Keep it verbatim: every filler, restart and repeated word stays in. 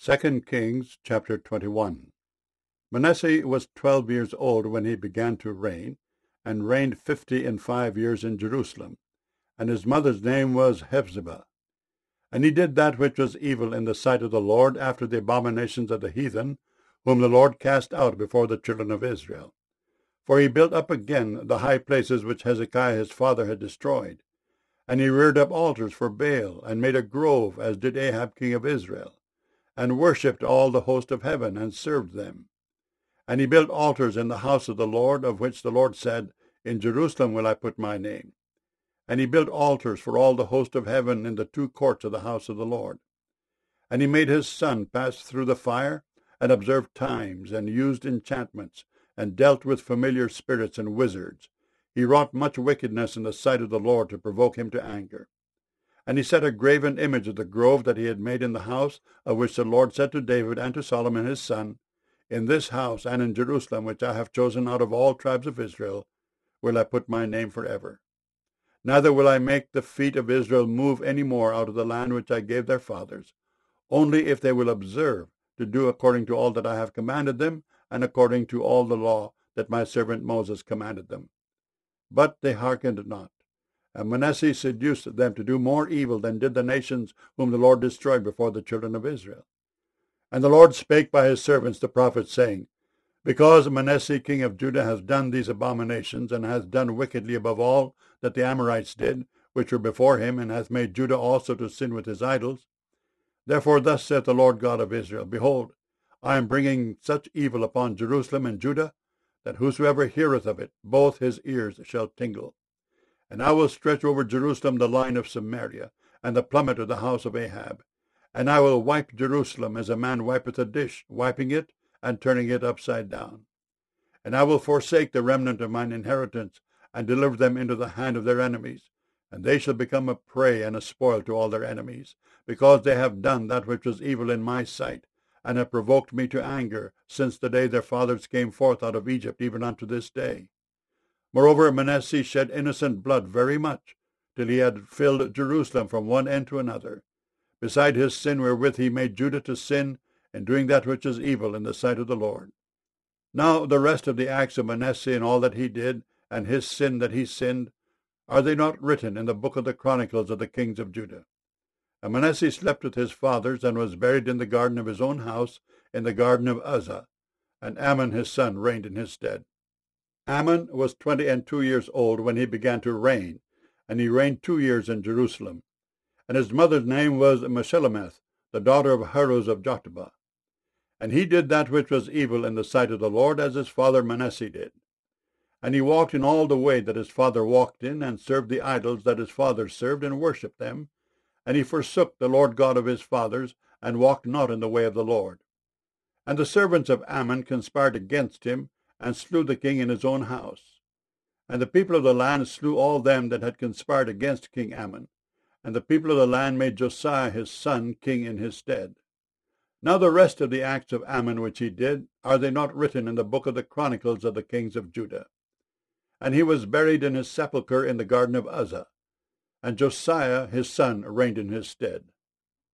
Second Kings chapter twenty-one. Manasseh was twelve years old when he began to reign, and reigned fifty and five years in Jerusalem. And his mother's name was Hephzibah. And he did that which was evil in the sight of the Lord, after the abominations of the heathen, whom the Lord cast out before the children of Israel. For he built up again the high places which Hezekiah his father had destroyed. And he reared up altars for Baal, and made a grove, as did Ahab king of Israel, and worshipped all the host of heaven, and served them. And he built altars in the house of the Lord, of which the Lord said, In Jerusalem will I put my name. And he built altars for all the host of heaven in the two courts of the house of the Lord. And he made his son pass through the fire, and observed times, and used enchantments, and dealt with familiar spirits and wizards. He wrought much wickedness in the sight of the Lord, to provoke him to anger. And he set a graven image of the grove that he had made in the house, of which the Lord said to David and to Solomon his son, In this house and in Jerusalem, which I have chosen out of all tribes of Israel, will I put my name forever. Neither will I make the feet of Israel move any more out of the land which I gave their fathers, only if they will observe to do according to all that I have commanded them, and according to all the law that my servant Moses commanded them. But they hearkened not. And Manasseh seduced them to do more evil than did the nations whom the Lord destroyed before the children of Israel. And the Lord spake by his servants the prophets, saying, Because Manasseh king of Judah has done these abominations, and hath done wickedly above all that the Amorites did, which were before him, and hath made Judah also to sin with his idols, therefore thus saith the Lord God of Israel, Behold, I am bringing such evil upon Jerusalem and Judah, that whosoever heareth of it, both his ears shall tingle. And I will stretch over Jerusalem the line of Samaria, and the plummet of the house of Ahab. And I will wipe Jerusalem as a man wipeth a dish, wiping it, and turning it upside down. And I will forsake the remnant of mine inheritance, and deliver them into the hand of their enemies. And they shall become a prey and a spoil to all their enemies, because they have done that which was evil in my sight, and have provoked me to anger, since the day their fathers came forth out of Egypt, even unto this day. Moreover, Manasseh shed innocent blood very much, till he had filled Jerusalem from one end to another, beside his sin wherewith he made Judah to sin, in doing that which is evil in the sight of the Lord. Now the rest of the acts of Manasseh, and all that he did, and his sin that he sinned, are they not written in the book of the Chronicles of the kings of Judah? And Manasseh slept with his fathers, and was buried in the garden of his own house, in the garden of Uzzah, and Amon his son reigned in his stead. Amon was twenty and two years old when he began to reign, and he reigned two years in Jerusalem. And his mother's name was Meshullemeth, the daughter of Haruz of Jotabah. And he did that which was evil in the sight of the Lord, as his father Manasseh did. And he walked in all the way that his father walked in, and served the idols that his fathers served, and worshipped them. And he forsook the Lord God of his fathers, and walked not in the way of the Lord. And the servants of Amon conspired against him, and slew the king in his own house. And the people of the land slew all them that had conspired against King Amon. And the people of the land made Josiah his son king in his stead. Now the rest of the acts of Amon which he did, are they not written in the book of the Chronicles of the kings of Judah? And he was buried in his sepulchre in the garden of Uzzah. And Josiah his son reigned in his stead.